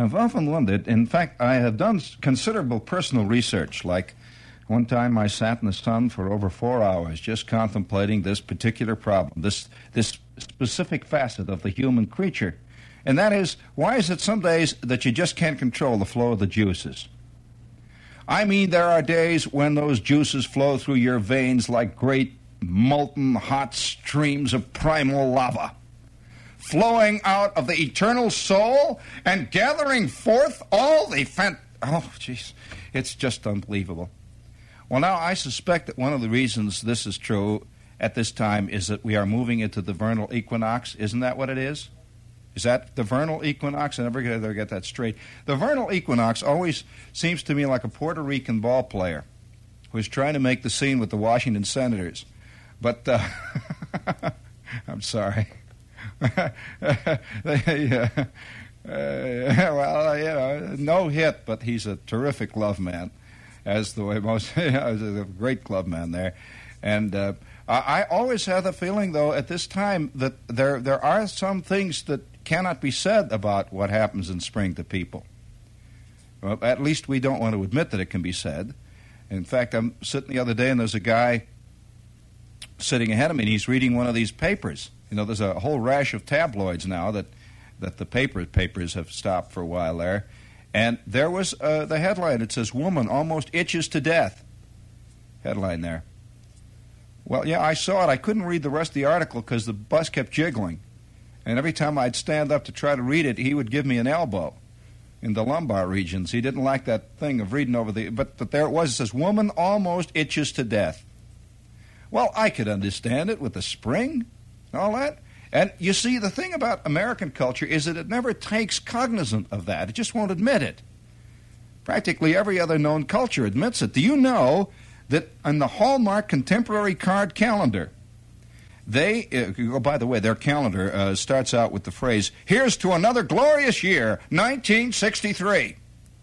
I've often wondered. In fact, I have done considerable personal research. Like one time I sat in the sun for over 4 hours just contemplating this particular problem, this specific facet of the human creature. And that is, why is it some days that you just can't control the flow of the juices? I mean, there are days when those juices flow through your veins like great molten hot streams of primal lava, flowing out of the eternal soul and gathering forth all the oh, jeez, it's just unbelievable. Well, now, I suspect that one of the reasons this is true at this time is that we are moving into the vernal equinox. Isn't that what it is? Is that the vernal equinox? I never get that straight. The vernal equinox always seems to me like a Puerto Rican ball player who's trying to make the scene with the Washington Senators. But, I'm sorry. No hit, but he's a terrific glove man, as the way most, he's a great glove man there. And I always have the feeling, though, at this time that there are some things that cannot be said about what happens in spring to people. Well, at least we don't want to admit that it can be said. In fact, I'm sitting the other day, and there's a guy sitting ahead of me, and he's reading one of these papers. You know, there's a whole rash of tabloids now that the papers have stopped for a while there. And there was the headline. It says, "Woman almost itches to death." Headline there. Well, yeah, I saw it. I couldn't read the rest of the article because the bus kept jiggling. And every time I'd stand up to try to read it, he would give me an elbow in the lumbar regions. He didn't like that thing of reading over the... But there it was. It says, "Woman almost itches to death." Well, I could understand it with the spring and all that. And you see, the thing about American culture is that it never takes cognizance of that. It just won't admit it. Practically every other known culture admits it. Do you know that in the Hallmark Contemporary Card Calendar, they, by the way, their calendar starts out with the phrase, "Here's to another glorious year, 1963.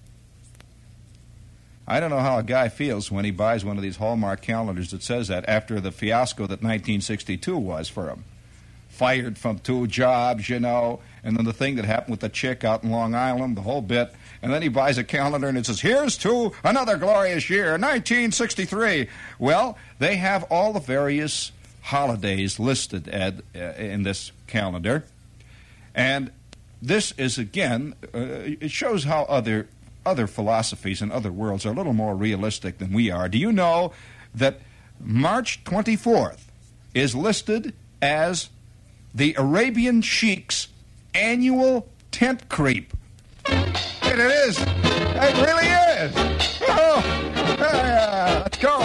I don't know how a guy feels when he buys one of these Hallmark calendars that says that after the fiasco that 1962 was for him. Fired from 2 jobs, you know, and then the thing that happened with the chick out in Long Island, the whole bit. And then he buys a calendar and it says, "Here's to another glorious year, 1963. Well, they have all the various holidays listed in this calendar. And this is, again, it shows how other philosophies and other worlds are a little more realistic than we are. Do you know that March 24th is listed as the Arabian Sheikh's annual tent creep? It is. It really is. Oh, yeah, let's go.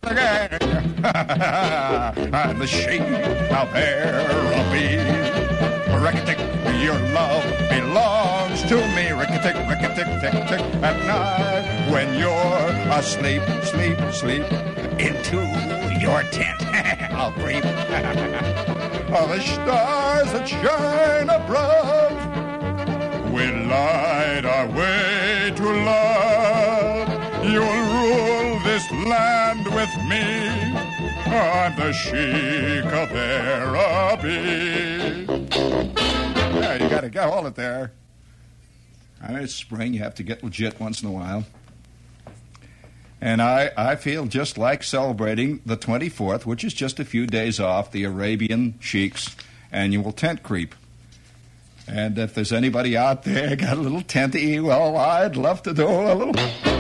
I'm the Sheikh of Araby. Rick-a-tick, your love belongs to me. Rick-a-tick, rick-a-tick, tick-tick. At night when you're asleep, sleep into your tent. I'll creep. Oh, the stars that shine above will light our way to love. You'll rule this land with me. I'm the Sheikh of Araby. Yeah, you gotta hold it there. I mean, it's spring. You have to get legit once in a while. And I feel just like celebrating the 24th, which is just a few days off the Arabian Sheikh's annual tent creep. And if there's anybody out there got a little tenty, well, I'd love to do a little...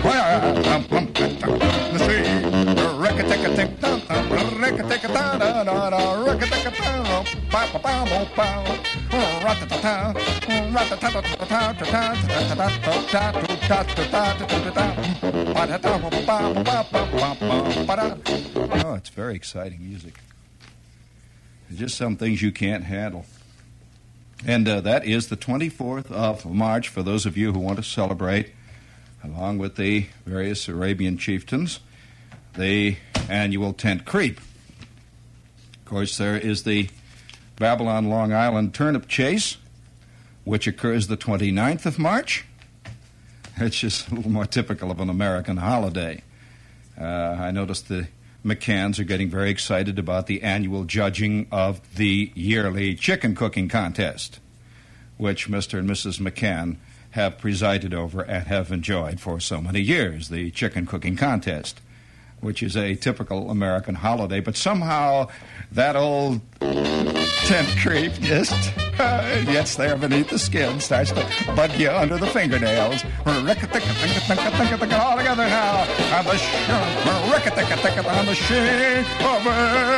Oh, it's very exciting music. There's just some things you can't handle. And that is the 24th of March, for those of you who want to celebrate, along with the various Arabian chieftains, the annual tent creep. Of course, there is the Babylon Long Island Turnip Chase, which occurs the 29th of March. It's just a little more typical of an American holiday. I noticed the McCanns are getting very excited about the annual judging of the yearly chicken cooking contest, which Mr. and Mrs. McCann have presided over and have enjoyed for so many years, the chicken cooking contest, which is a typical American holiday. But somehow that old tent creep just gets there beneath the skin, starts to bud you under the fingernails. All together now, and the on the shade of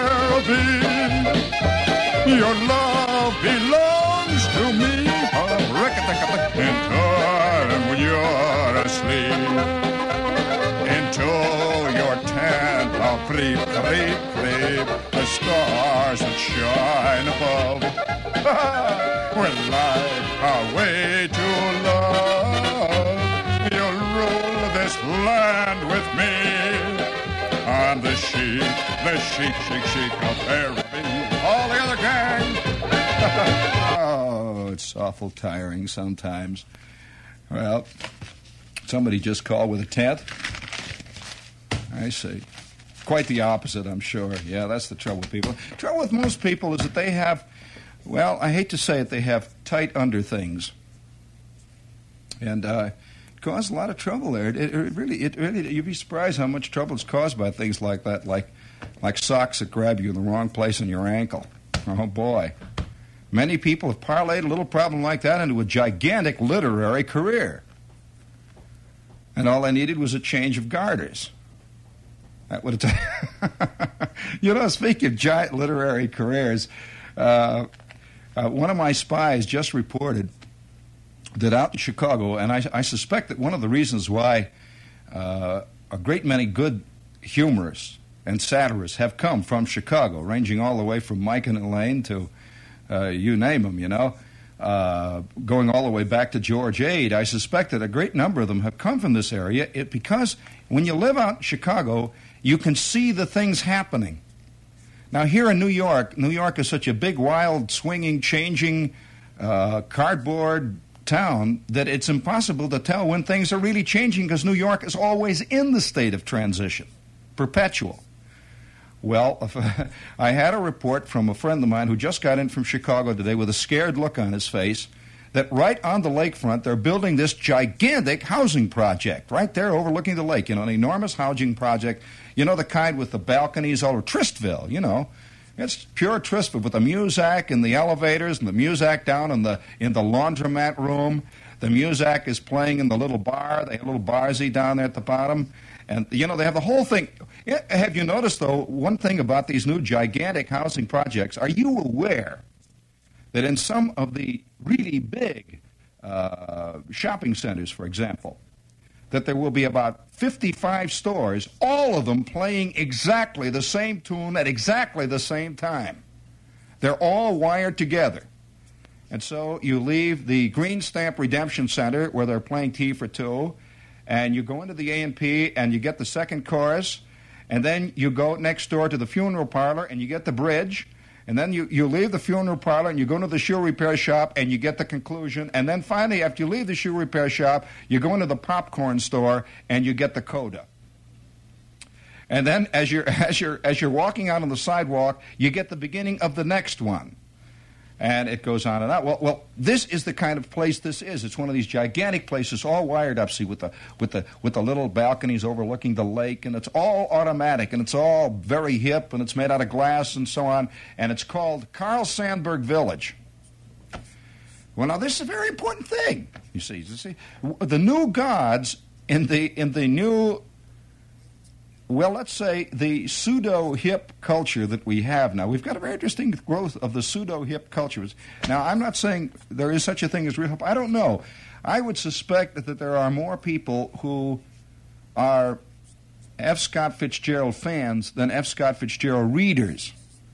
Elby. Your love belongs to me. In time when you're asleep, into your tent I'll creep, creep, creep. The stars that shine above will light our way to love. You'll rule this land with me. I'm the sheik, sheik of Araby. All the other gang. Oh, it's awful tiring sometimes. Well, somebody just called with a tent. I see. Quite the opposite, I'm sure. Yeah, that's the trouble with people. The trouble with most people is that they have, well, I hate to say it, they have tight under things. And it causes a lot of trouble there. It really, you'd be surprised how much trouble is caused by things like that, like socks that grab you in the wrong place on your ankle. Oh, boy. Many people have parlayed a little problem like that into a gigantic literary career. And all they needed was a change of garters. That would have You know, speaking of giant literary careers, one of my spies just reported that out in Chicago, and I suspect that one of the reasons why a great many good humorists and satirists have come from Chicago, ranging all the way from Mike and Elaine to you name them, you know, going all the way back to George Ade. I suspect that a great number of them have come from this area because when you live out in Chicago, you can see the things happening. Now, here in New York is such a big, wild, swinging, changing, cardboard town that it's impossible to tell when things are really changing because New York is always in the state of transition, perpetual. Well, I had a report from a friend of mine who just got in from Chicago today with a scared look on his face that right on the lakefront they're building this gigantic housing project right there overlooking the lake, you know, an enormous housing project, you know, the kind with the balconies all over Tristville, you know. It's pure Tristville with the Muzak and the elevators and the Muzak down in the laundromat room. The Muzak is playing in the little bar. They have a little barzy down there at the bottom. And, you know, they have the whole thing. Have you noticed, though, one thing about these new gigantic housing projects? Are you aware that in some of the really big shopping centers, for example, that there will be about 55 stores, all of them playing exactly the same tune at exactly the same time? They're all wired together. And so you leave the Green Stamp Redemption Center where they're playing Tea for Two, and you go into the A&P and you get the second chorus, and then you go next door to the funeral parlor and you get the bridge, and then you leave the funeral parlor and you go to the shoe repair shop and you get the conclusion, and then finally after you leave the shoe repair shop, you go into the popcorn store and you get the coda. And then as you're walking out on the sidewalk, you get the beginning of the next one. And it goes on and on. Well, this is the kind of place this is. It's one of these gigantic places, all wired up, see, with the little balconies overlooking the lake, and it's all automatic, and it's all very hip, and it's made out of glass and so on, and it's called Carl Sandburg Village. Well, now this is a very important thing. You see, the new gods in the new. Well, let's say the pseudo-hip culture that we have now. We've got a very interesting growth of the pseudo-hip cultures. Now, I'm not saying there is such a thing as real hip. I don't know. I would suspect that there are more people who are F. Scott Fitzgerald fans than F. Scott Fitzgerald readers.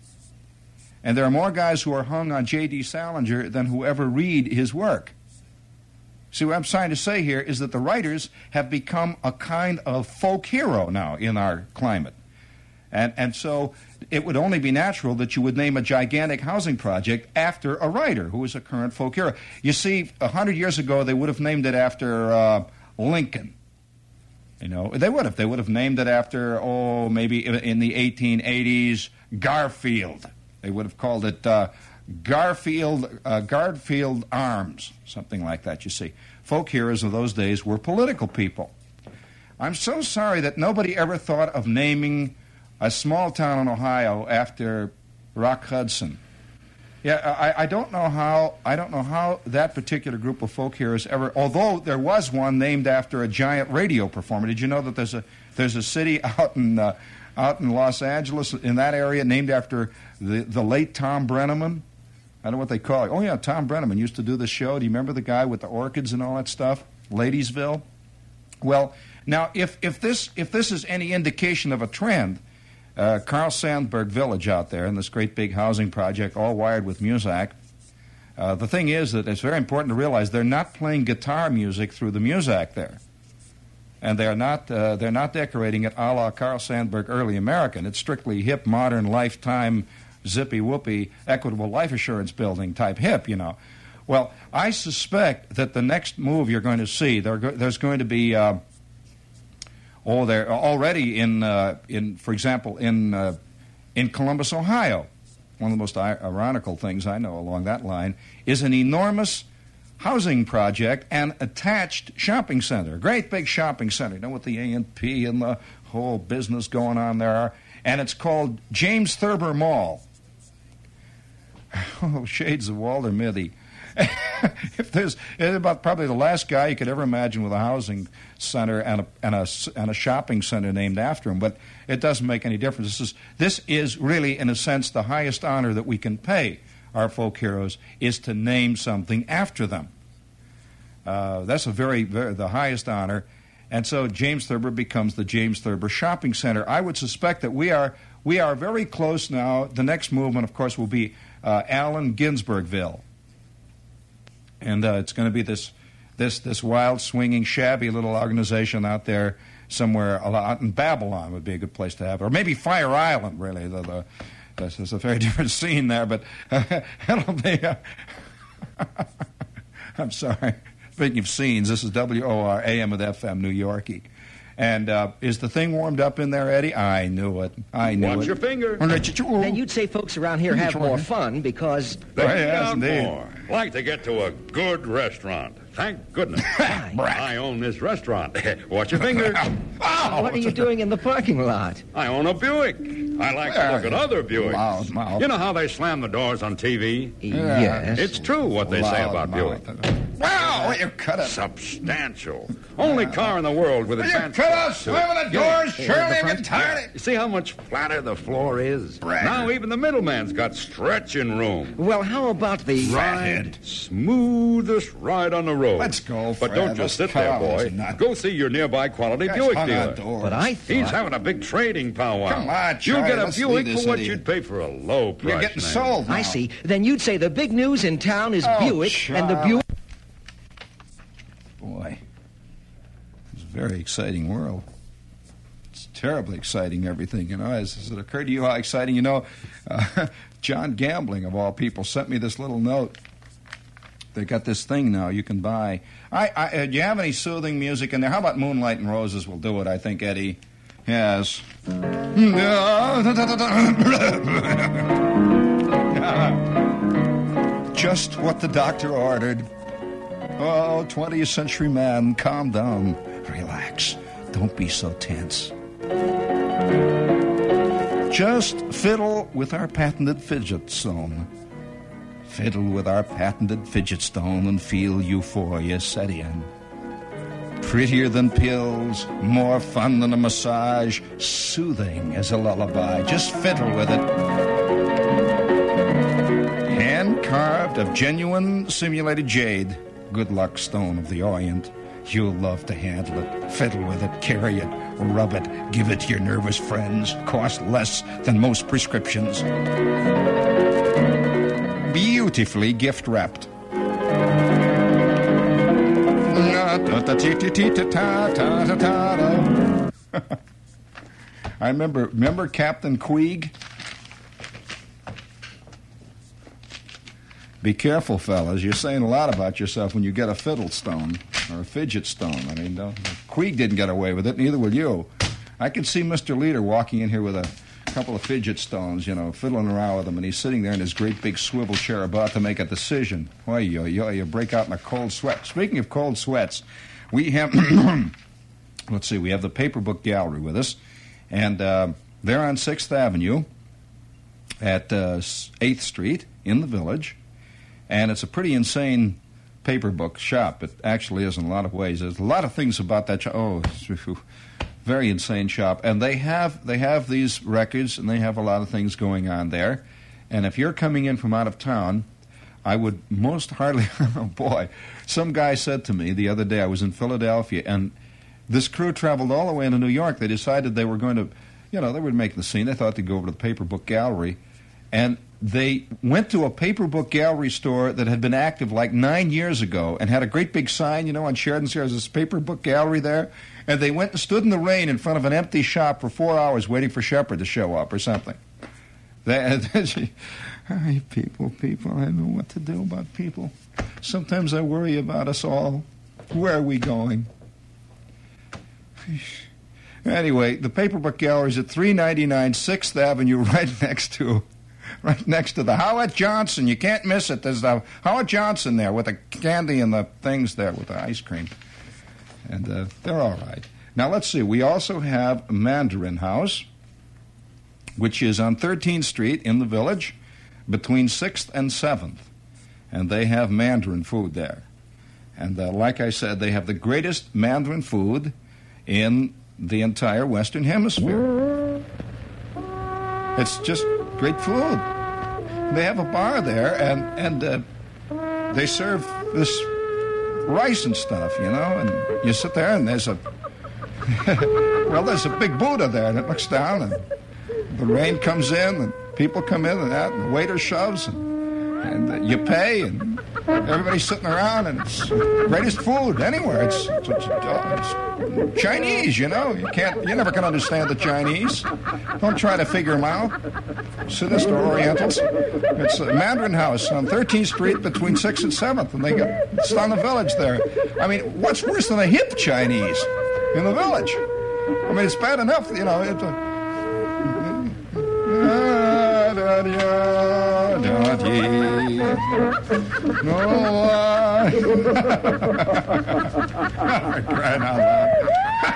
And there are more guys who are hung on J.D. Salinger than who ever read his work. See, what I'm trying to say here is that the writers have become a kind of folk hero now in our climate. And so it would only be natural that you would name a gigantic housing project after a writer who is a current folk hero. You see, 100 years ago, they would have named it after Lincoln. You know, they would have named it after, maybe in the 1880s, Garfield. They would have called it Garfield Arms, something like that, you see. Folk heroes of those days were political people. I'm so sorry that nobody ever thought of naming a small town in Ohio after Rock Hudson. Yeah, I don't know how that particular group of folk heroes ever. Although there was one named after a giant radio performer. Did you know that there's a city out in Los Angeles in that area named after the late Tom Brenneman? I don't know what they call it. Oh yeah, Tom Brenneman used to do the show. Do you remember the guy with the orchids and all that stuff? Ladiesville. Well, now if this is any indication of a trend. Carl Sandburg Village out there in this great big housing project, all wired with Muzak. The thing is that it's very important to realize they're not playing guitar music through the Muzak there, and they're not decorating it a la Carl Sandburg Early American. It's strictly hip, modern, lifetime, zippy whoopy, equitable life assurance building type hip, you know. Well, I suspect that the next move you're going to see, there's going to be. They're already for example, in Columbus, Ohio. One of the most ironical things I know along that line is an enormous housing project and attached shopping center, a great big shopping center. You know, with the A&P and the whole business going on there, and it's called James Thurber Mall. Oh, shades of Walter Mitty. It's about probably the last guy you could ever imagine with a housing center and a shopping center named after him, but it doesn't make any difference. This is really, in a sense, the highest honor that we can pay our folk heroes is to name something after them. That's the highest honor, and so James Thurber becomes the James Thurber Shopping Center. I would suspect that we are very close now. The next movement, of course, will be Allen Ginsbergville. And it's going to be this wild, swinging, shabby little organization out there somewhere out in Babylon would be a good place to have it. Or maybe Fire Island, really. There's a very different scene there, but it'll be... I'm sorry. Speaking of scenes, this is WOR AM with FM New Yorkie. And is the thing warmed up in there, Eddie? I knew it. Watch your finger. Then you'd say folks around here have more fun because... They have more. Like to get to a good restaurant. Thank goodness. I own this restaurant. Watch your finger. What are you doing in the parking lot? I own a Buick. I like to look at other Buicks. Mouth. You know how they slam the doors on TV? Yes. It's true what they say about mouth. Buick. Wow, you cut it. Substantial. Only car in the world with advanced... You cut out slamming the doors, Shirley, I'm getting tired. You see how much flatter the floor is? Bragger. Now even the middleman's got stretching room. Well, how about the... Ride. Smoothest ride on the road. Let's go, Fred. But don't just sit there, boy. Go see your nearby quality Buick dealer. But I thought... He's having a big trading powwow. Come on, You'll Charlie, get a let's Buick leave for this what idiot. you'd pay for a low price. You're getting now. sold now. I see. Then you'd say the big news in town is Buick, and the Charlie. Buick... Boy, it's a very exciting world. It's terribly exciting, everything, you know. Has it occurred to you how exciting? You know, John Gambling, of all people, sent me this little note. They got this thing now you can buy. Do you have any soothing music in there? How about Moonlight and Roses will do it, I think, Eddie. Yes. Just what the doctor ordered. Oh, 20th century man, calm down. Relax. Don't be so tense. Just fiddle with our patented fidget stone. Fiddle with our patented fidget stone and feel euphoria set in. Prettier than pills, more fun than a massage, soothing as a lullaby. Just fiddle with it. Hand-carved of genuine simulated jade. Good luck stone of the Orient. You'll love to handle it, fiddle with it, carry it, rub it, give it to your nervous friends. Cost less than most prescriptions. Beautifully gift-wrapped. I remember Captain Queeg? Be careful, fellas. You're saying a lot about yourself when you get a fiddle stone or a fidget stone. I mean, Queeg didn't get away with it, neither will you. I could see Mr. Leader walking in here with a couple of fidget stones, fiddling around with them, and he's sitting there in his great big swivel chair about to make a decision. Boy, you break out in a cold sweat. Speaking of cold sweats, we have, let's see, we have the Paper Book Gallery with us, and they're on 6th Avenue at 8th Street in the Village, and it's a pretty insane paper book shop. It actually is in a lot of ways. There's a lot of things about that shop. Oh, very insane shop. And they have these records, and they have a lot of things going on there. And if you're coming in from out of town, I would most hardly, oh boy, some guy said to me the other day, I was in Philadelphia, and this crew traveled all the way into New York. They decided they were going to, they would make the scene. They thought they'd go over to the Paper Book Gallery. And they went to a paper book gallery store that had been active like 9 years ago and had a great big sign, on Sheridan Street. There's this paper book gallery there. And they went and stood in the rain in front of an empty shop for 4 hours waiting for Shepard to show up or something. People, I don't know what to do about people. Sometimes I worry about us all. Where are we going? Anyway, the paper book gallery is at 399 6th Avenue, right next to the Howard Johnson. You can't miss it. There's the Howard Johnson there with the candy and the things there with the ice cream. And they're all right. Now, let's see. We also have Mandarin House, which is on 13th Street in the Village between 6th and 7th. And they have Mandarin food there. And like I said, they have the greatest Mandarin food in the entire Western Hemisphere. It's just great food. They have a bar there, and they serve this rice and stuff, and you sit there, and there's a there's a big Buddha there, and it looks down, and the rain comes in, and people come in, and the waiter shoves, and you pay, and everybody's sitting around, and it's the greatest food anywhere. It's Chinese, you never can understand the Chinese. Don't try to figure them out. Sinister Orientals. It's a Mandarin House on 13th Street between 6th and 7th, and it's on the Village there. I mean, what's worse than a hip Chinese in the Village? I mean, it's bad enough, Crying out loud.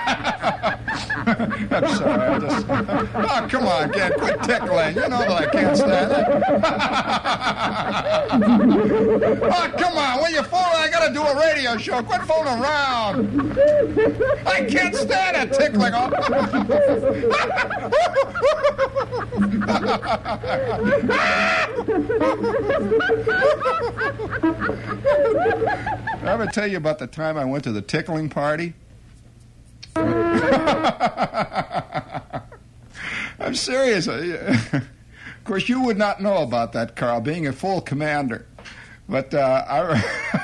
I'm sorry, oh, come on, kid, quit tickling. You know that I can't stand it. Oh, come on, when you phone, I gotta do a radio show. Quit phoning around. I can't stand it, tickling. Did I ever tell you about the time I went to the tickling party? I'm serious. Of course, you would not know about that, Carl, being a full commander. But it's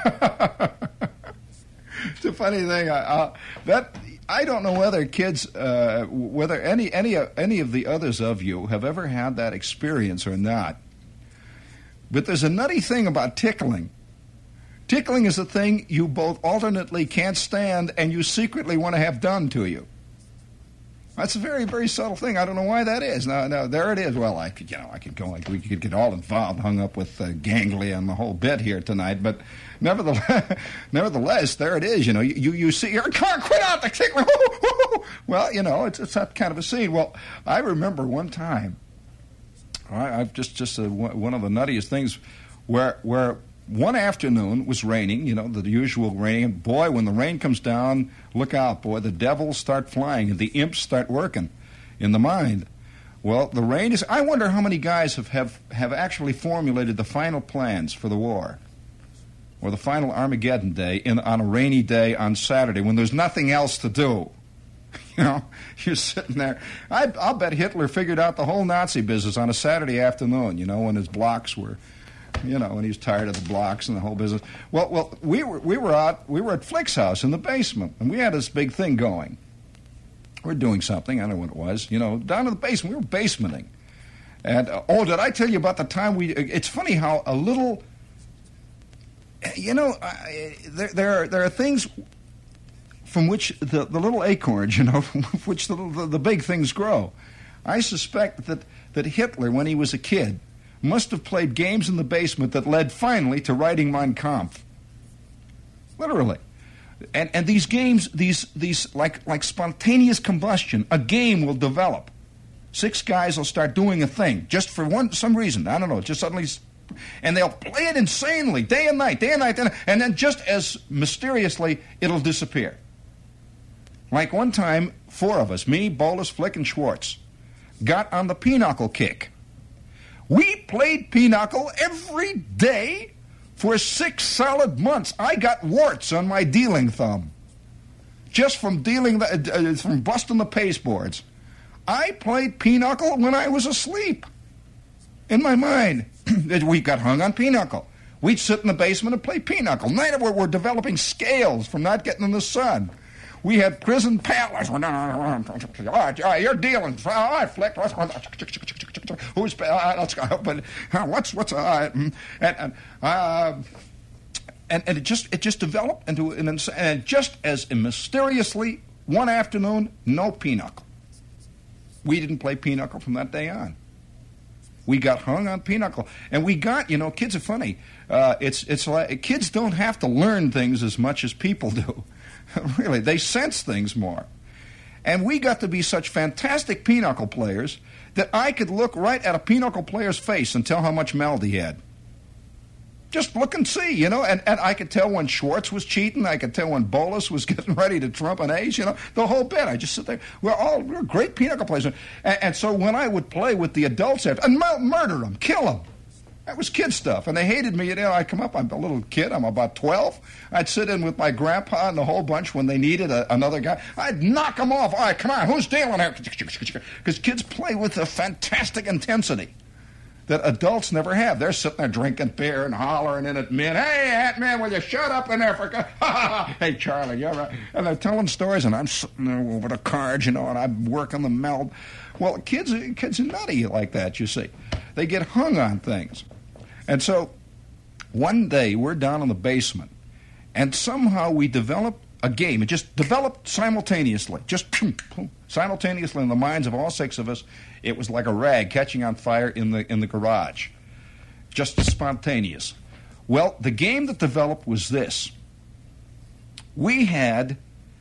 a funny thing. I don't know whether kids, whether any of the others of you have ever had that experience or not. But there's a nutty thing about tickling. Tickling is a thing you both alternately can't stand and you secretly want to have done to you. That's a very, very subtle thing. I don't know why that is. Now, there it is. Well, I could go. We could get all involved, hung up with ganglia and the whole bit here tonight. But nevertheless, there it is. You see, come on, quit out the tickling. Well, it's that kind of a scene. Well, I remember one time. I've just one of the nuttiest things where one afternoon was raining, the usual raining. And boy, when the rain comes down, look out, boy, the devils start flying and the imps start working in the mind. Well, the rain is... I wonder how many guys have actually formulated the final plans for the war or the final Armageddon day on a rainy day on Saturday when there's nothing else to do. You're sitting there. I'll bet Hitler figured out the whole Nazi business on a Saturday afternoon, when his blocks were... when he was tired of the blocks and the whole business. Well, we were at Flick's house in the basement, and we had this big thing going. We're doing something, I don't know what it was, down in the basement. We were basementing. And, did I tell you about the time it's funny how a little, there are things from which the little acorns, from which the big things grow. I suspect that Hitler, when he was a kid, must have played games in the basement that led finally to writing Mein Kampf. Literally. And these games, these like spontaneous combustion, a game will develop. 6 guys will start doing a thing just for some reason. I don't know, just suddenly, and they'll play it insanely, day and night, and then just as mysteriously, it'll disappear. Like one time, 4 of us, me, Bolus, Flick, and Schwartz, got on the pinochle kick. We played pinochle every day for 6 solid months. I got warts on my dealing thumb just from from busting the pasteboards. I played pinochle when I was asleep. In my mind, we got hung on pinochle. We'd sit in the basement and play pinochle. Night of we're developing scales from not getting in the sun. We had prison palace. All right, you're dealing. All right, Flick. Who's let's go? But what's and it just developed into and just as mysteriously one afternoon, no pinochle. We didn't play pinochle from that day on. We got hung on pinochle, and we got, kids are funny. It's like kids don't have to learn things as much as people do. Really, they sense things more. And we got to be such fantastic pinochle players that I could look right at a pinochle player's face and tell how much meld he had. Just look and see, and I could tell when Schwartz was cheating. I could tell when Bolus was getting ready to trump an ace, the whole bit. I just sit there. We're great pinochle players. And so when I would play with the adults and murder them, kill them, that was kid stuff. And they hated me. I'd come up, I'm a little kid, I'm about 12. I'd sit in with my grandpa and the whole bunch when they needed another guy. I'd knock them off. All right, come on, who's dealing here? Because kids play with a fantastic intensity that adults never have. They're sitting there drinking beer and hollering in at men. Hey, Hat Man, will you shut up in there for Hey, Charlie, you're right. And they're telling stories, and I'm sitting there over the cards, and I'm working the meld. Well, kids are nutty like that, you see. They get hung on things. And so one day we're down in the basement, and somehow we developed a game. It just developed simultaneously, simultaneously in the minds of all 6 of us. It was like a rag catching on fire in the garage, just spontaneous. Well, the game that developed was this. We had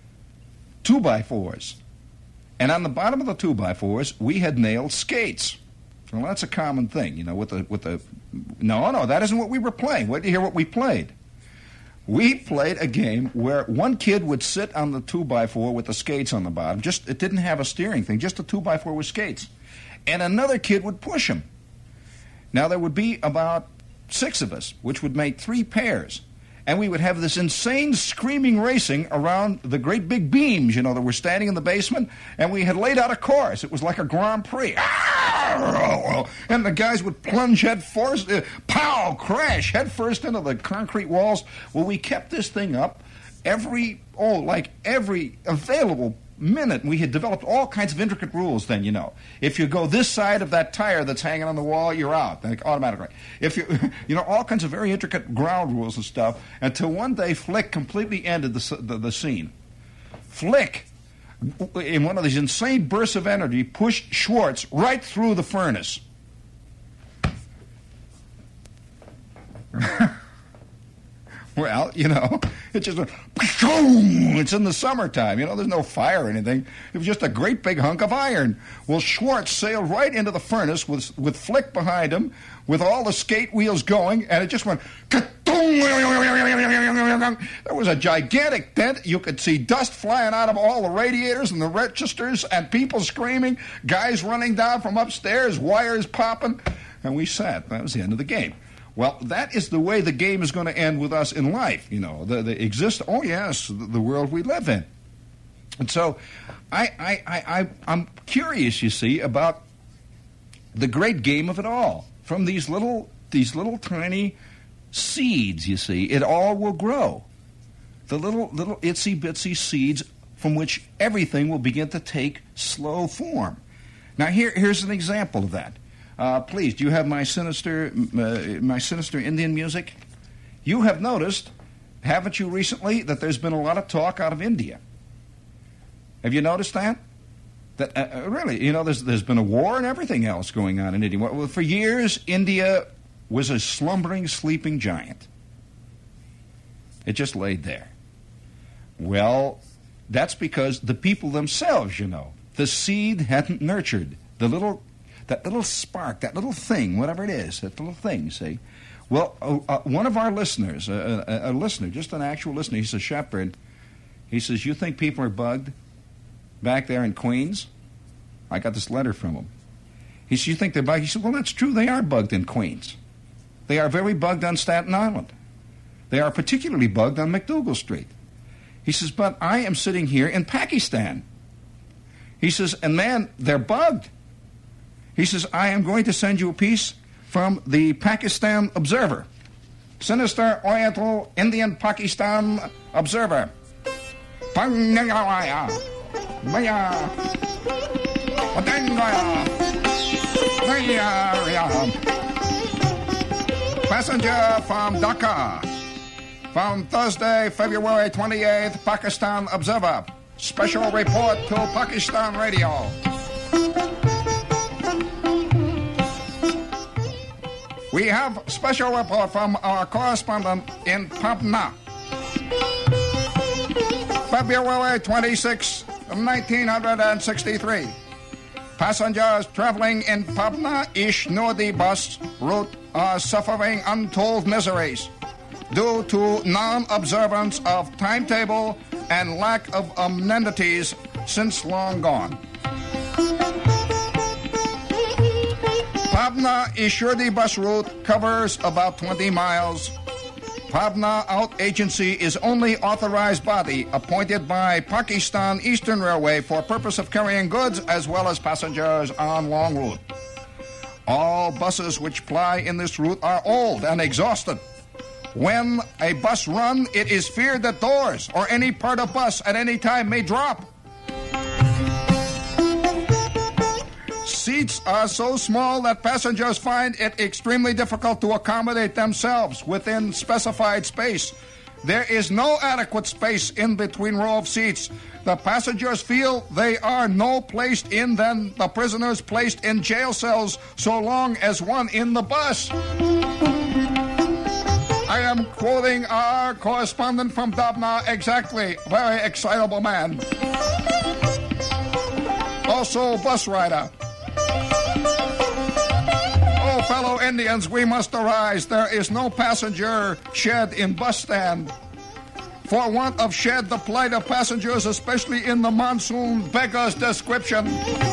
2x4s, and on the bottom of the 2x4s we had nailed skates. Well, that's a common thing, with the. No, that isn't what we were playing. Wait to hear what we played. We played a game where one kid would sit on the 2x4 with the skates on the bottom. It didn't have a steering thing, just a 2x4 with skates. And another kid would push him. Now, there would be about 6 of us, which would make 3 pairs. And we would have this insane screaming racing around the great big beams, that were standing in the basement. And we had laid out a course. It was like a Grand Prix. And the guys would plunge head first, pow, crash head first into the concrete walls. Well, we kept this thing up every available minute. We had developed all kinds of intricate rules then, If you go this side of that tire that's hanging on the wall, you're out, like, automatically. If you, all kinds of very intricate ground rules and stuff, until one day Flick completely ended the scene. Flick, in one of these insane bursts of energy, pushed Schwartz right through the furnace. Well, it just went, it's in the summertime, there's no fire or anything. It was just a great big hunk of iron. Well, Schwartz sailed right into the furnace with Flick behind him, with all the skate wheels going, and it just went, there was a gigantic dent. You could see dust flying out of all the radiators and the registers, and people screaming, guys running down from upstairs, wires popping, and we sat. That was the end of the game. Well, that is the way the game is going to end with us in life, the world we live in. And so I'm curious, you see, about the great game of it all. From these little tiny seeds, you see, it all will grow. The little itsy bitsy seeds from which everything will begin to take slow form. Now here's an example of that. Please, do you have my sinister Indian music? You have noticed, haven't you, recently, that there's been a lot of talk out of India? Have you noticed that? That really, there's been a war and everything else going on in India. Well, for years, India was a slumbering, sleeping giant. It just laid there. Well, that's because the people themselves, the seed hadn't nurtured that little spark, that little thing, whatever it is, that little thing, see? Well, one of our listeners, a listener, just an actual listener, he's a shepherd, he says, you think people are bugged back there in Queens? I got this letter from him. He said, you think they're bugged? He said, well, that's true. They are bugged in Queens. They are very bugged on Staten Island. They are particularly bugged on McDougal Street. He says, but I am sitting here in Pakistan. He says, and man, they're bugged. He says, I am going to send you a piece from the Pakistan Observer. Sinister Oriental Indian Pakistan Observer. Passenger from Dhaka. From Thursday, February 28th, Pakistan Observer. Special report to Pakistan Radio. We have special report from our correspondent in Patna. February 26, 1963. Passengers traveling in Patna Ishnodi bus route are suffering untold miseries due to non-observance of timetable and lack of amenities since long gone. Patna Ishurdi bus route covers about 20 miles. Patna Out Agency is only authorized body appointed by Pakistan Eastern Railway for purpose of carrying goods as well as passengers on long route. All buses which ply in this route are old and exhausted. When a bus runs, it is feared that doors or any part of bus at any time may drop. Seats are so small that passengers find it extremely difficult to accommodate themselves within specified space. There is no adequate space in between row of seats. The passengers feel they are no placed in than the prisoners placed in jail cells so long as one in the bus. I am quoting our correspondent from Dabna exactly. Very excitable man. Also, bus rider. Oh, fellow Indians, we must arise. There is no passenger shed in bus stand. For want of shed, the plight of passengers, especially in the monsoon, beggars description.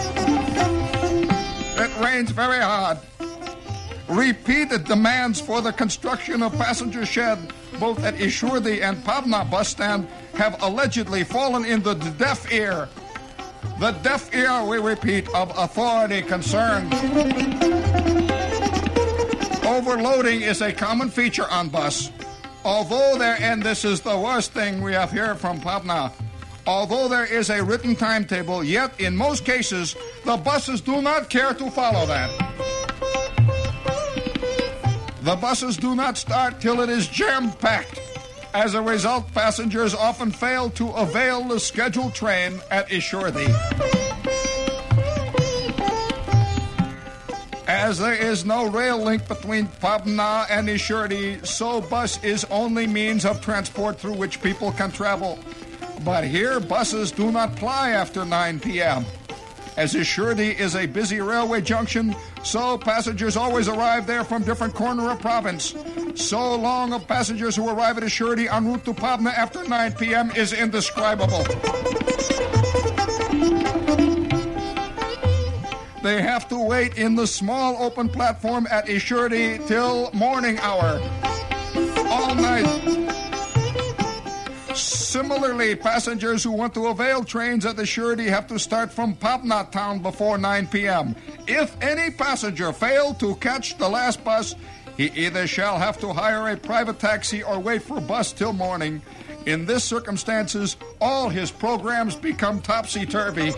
It rains very hard. Repeated demands for the construction of passenger shed, both at Ishurdi and Patna bus stand, have allegedly fallen into the deaf ear. The deaf ear, we repeat, of authority concerned. Overloading is a common feature on bus. Although there, and this is the worst thing we have here from Patna, although there is a written timetable, yet in most cases, the buses do not care to follow that. The buses do not start till it is jam-packed. As a result, passengers often fail to avail the scheduled train at Ishurdi. As there is no rail link between Patna and Ishurdi, so bus is only means of transport through which people can travel. But here, buses do not ply after 9 p.m. As Ishurdi is a busy railway junction, so passengers always arrive there from different corners of province. So long of passengers who arrive at Ishurdi en route to Patna after 9 p.m. is indescribable. They have to wait in the small open platform at Ishurdi till morning hour. All night. Similarly, passengers who want to avail trains at Ishurdi have to start from Patna town before 9 p.m. If any passenger fail to catch the last bus, he either shall have to hire a private taxi or wait for a bus till morning. In this circumstances, all his programs become topsy-turvy.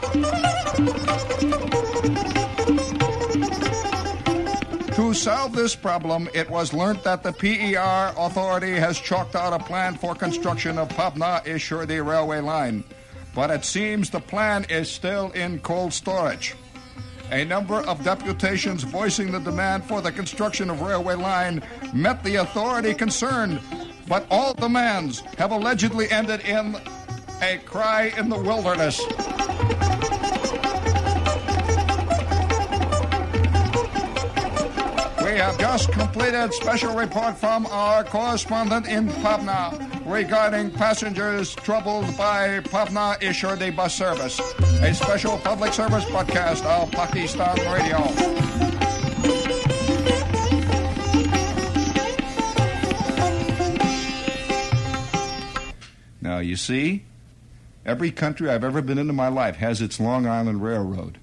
To solve this problem, it was learnt that the PER authority has chalked out a plan for construction of Patna Ishurdi railway line. but it seems the plan is still in cold storage. A number of deputations voicing the demand for the construction of railway line met the authority concerned, but all demands have allegedly ended in a cry in the wilderness. We have just completed special report from our correspondent in Pabna regarding passengers troubled by Pabna Ishurdi bus service, a special public service broadcast of Pakistan Radio. Now, you see, every country I've ever been into my life has its Long Island Railroad.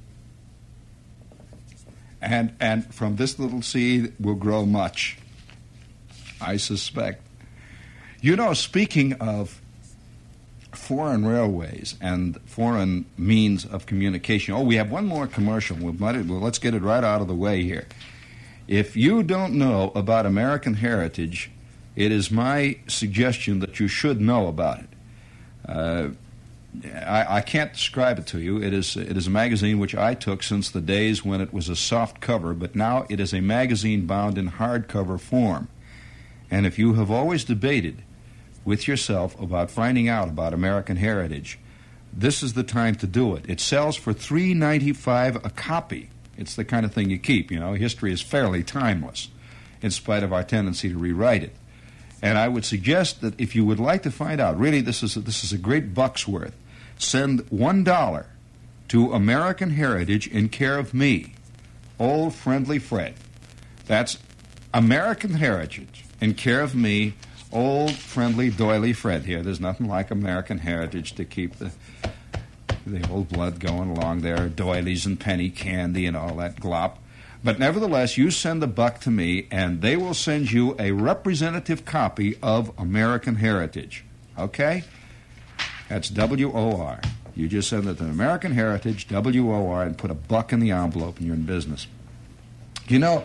And from this little seed will grow much, I suspect. You know, speaking of foreign railways and foreign means of communication, we have one more commercial. Let's get it right out of the way here. If you don't know about American Heritage, it is my suggestion that you should know about it. I can't describe it to you. It is a magazine which I took since the days when it was a soft cover, but now it is a magazine bound in hardcover form. And if you have always debated with yourself about finding out about American Heritage, this is the time to do it. It sells for $3.95 a copy. It's the kind of thing you keep. You know, history is fairly timeless, in spite of our tendency to rewrite it. And I would suggest that if you would like to find out, really this is a great buck's worth, send $1 to American Heritage in care of me, Old Friendly Fred. That's American Heritage in care of me, Old Friendly Doily Fred. Here, there's nothing like American Heritage to keep the old blood going along there, doilies and penny candy and all that glop. But nevertheless, you send the buck to me, and they will send you a representative copy of American Heritage. Okay? That's WOR. You just send it to American Heritage, WOR, and put a buck in the envelope, and you're in business. You know,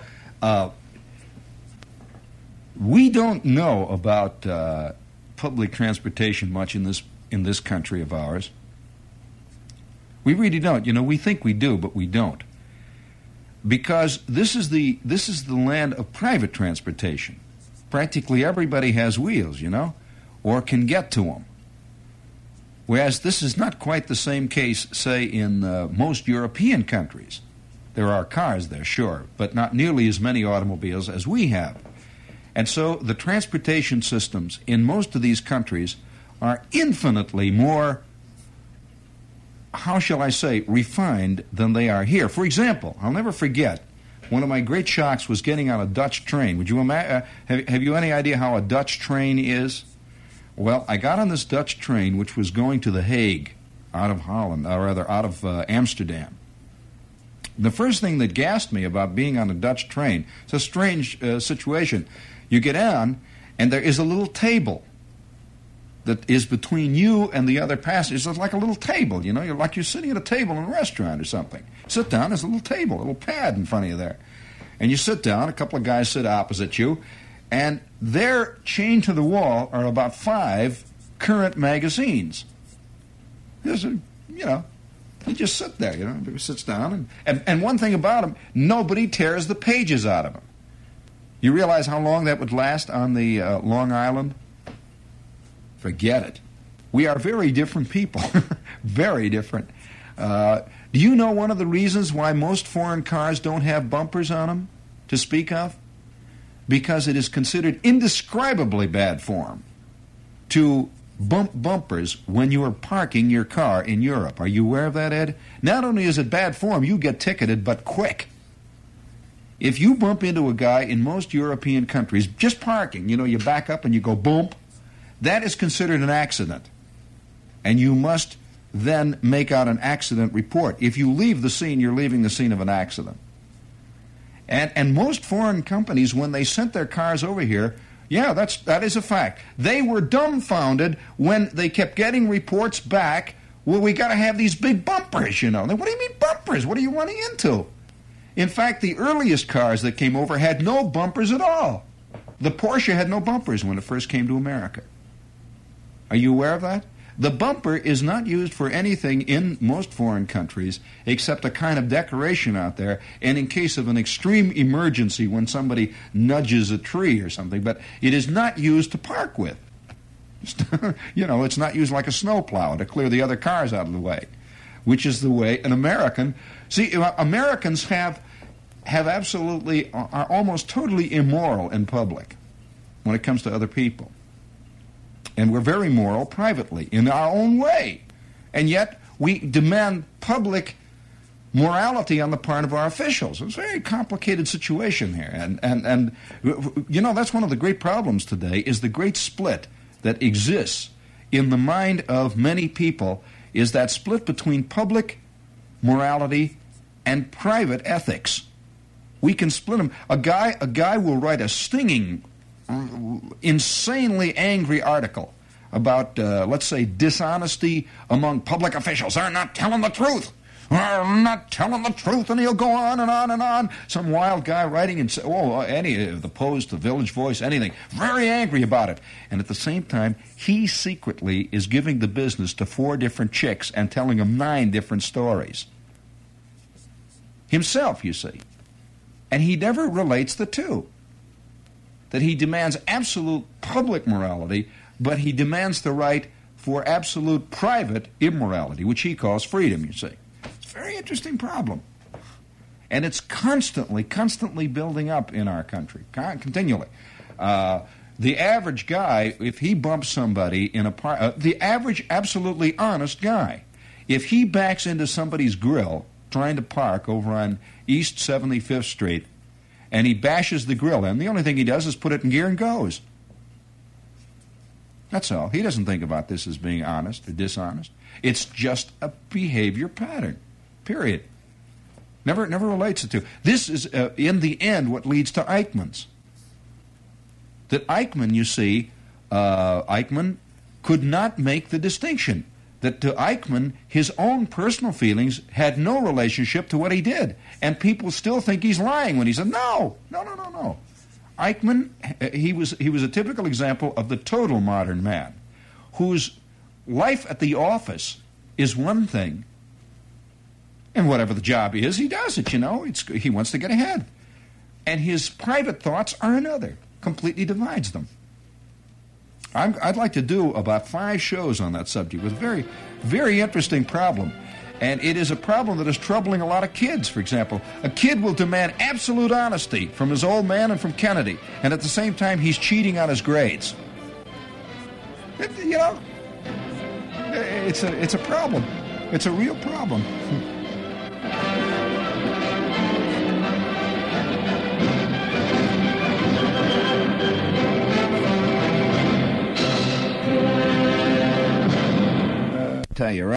we don't know about public transportation much in this country of ours. We really don't. You know, we think we do, but we don't. Because this is the land of private transportation. Practically everybody has wheels, you know, or can get to them. Whereas this is not quite the same case, say, in most European countries. There are cars there, sure, but not nearly as many automobiles as we have. And so the transportation systems in most of these countries are infinitely more, how shall I say, refined than they are here. For example, I'll never forget, one of my great shocks was getting on a Dutch train. Would you have you any idea how a Dutch train is? Well, I got on this Dutch train, which was going to The Hague, out of Holland, or rather out of Amsterdam. The first thing that gassed me about being on a Dutch train, it's a strange situation. You get on, and there is a little table that is between you and the other passengers. It's like a little table, you know, you're sitting at a table in a restaurant or something. Sit down, there's a little table, a little pad in front of you there. And you sit down, a couple of guys sit opposite you, and there, chained to the wall, are about 5 current magazines. There's you just sit there, you know, everybody sits down. And one thing about them, nobody tears the pages out of them. You realize how long that would last on the Long Island? Forget it. We are very different people. Very different. Do you know one of the reasons why most foreign cars don't have bumpers on them to speak of? Because it is considered indescribably bad form to bump bumpers when you are parking your car in Europe. Are you aware of that, Ed? Not only is it bad form, you get ticketed, but quick. If you bump into a guy in most European countries, just parking, you know, you back up and you go bump, that is considered an accident. And you must then make out an accident report. If you leave the scene, you're leaving the scene of an accident. And most foreign companies, when they sent their cars over here, yeah, that is a fact. They were dumbfounded when they kept getting reports back, well, we got to have these big bumpers, you know. What do you mean bumpers? What are you running into? In fact, the earliest cars that came over had no bumpers at all. The Porsche had no bumpers when it first came to America. Are you aware of that? The bumper is not used for anything in most foreign countries except a kind of decoration out there, and in case of an extreme emergency when somebody nudges a tree or something, but it is not used to park with. It's not used like a snowplow to clear the other cars out of the way, which is the way an American... See, Americans are almost totally immoral in public when it comes to other people. And we're very moral privately, in our own way. And yet, we demand public morality on the part of our officials. It's a very complicated situation here. And that's one of the great problems today, is the great split that exists in the mind of many people, is that split between public morality and private ethics. We can split them. A guy will write a stinging, insanely angry article about, let's say, dishonesty among public officials. They're not telling the truth. They're not telling the truth, and he'll go on and on and on. Some wild guy writing and say, any of the Post, the Village Voice, anything. Very angry about it. And at the same time, he secretly is giving the business to 4 different chicks and telling them 9 different stories. Himself, you see. And he never relates the two. That he demands absolute public morality, but he demands the right for absolute private immorality, which he calls freedom, you see. It's a very interesting problem. And it's constantly building up in our country, continually. The average guy, if he bumps somebody in a the average absolutely honest guy, if he backs into somebody's grill trying to park over on East 75th Street, and he bashes the grill in, the only thing he does is put it in gear and goes. That's all. He doesn't think about this as being honest or dishonest. It's just a behavior pattern, period. Never relates the two. This is, in the end, what leads to Eichmann's. That Eichmann, you see, Eichmann could not make the distinction. That to Eichmann, his own personal feelings had no relationship to what he did. And people still think he's lying when he said, no. Eichmann, he was a typical example of the total modern man, whose life at the office is one thing, and whatever the job is, he does it, he wants to get ahead. And his private thoughts are another, completely divides them. I'd like to do about 5 shows on that subject with a very, very interesting problem. And it is a problem that is troubling a lot of kids, for example. A kid will demand absolute honesty from his old man and from Kennedy, and at the same time he's cheating on his grades. It's a problem. It's a real problem. Tell you, right?